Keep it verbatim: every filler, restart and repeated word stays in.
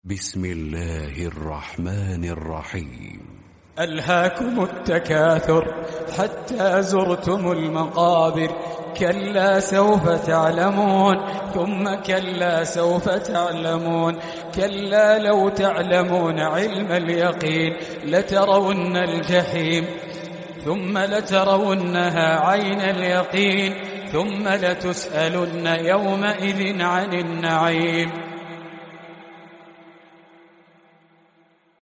بسم الله الرحمن الرحيم. ألهاكم التكاثر حتى زرتم المقابر، كلا سوف تعلمون ثم كلا سوف تعلمون، كلا لو تعلمون علم اليقين لترون الجحيم ثم لترونها عين اليقين ثم لتسألن يومئذ عن النعيم.